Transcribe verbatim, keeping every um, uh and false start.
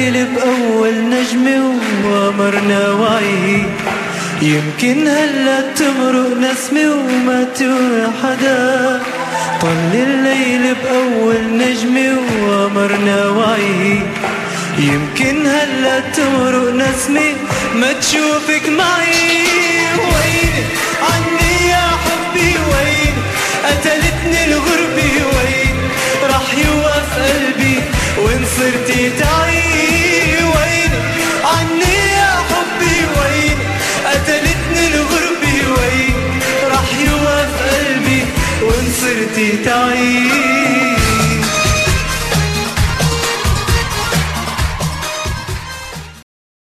الليل بأول نجمة وقمرنا وعي، يمكن هلا تمرق نسمة وما توعي حدا. طل الليل بأول نجمة وقمرنا وعي، يمكن هلا تمرق نسمة ما تشوفك معي. وين عني يا حبي وين؟ قتلتني الغربة وين؟ رح يوقف قلبي وين صرتي تعي. وين عني يا حبي وين؟ قتلتني الغربة وين؟ رح يوقف قلبي وين صرتي تعي.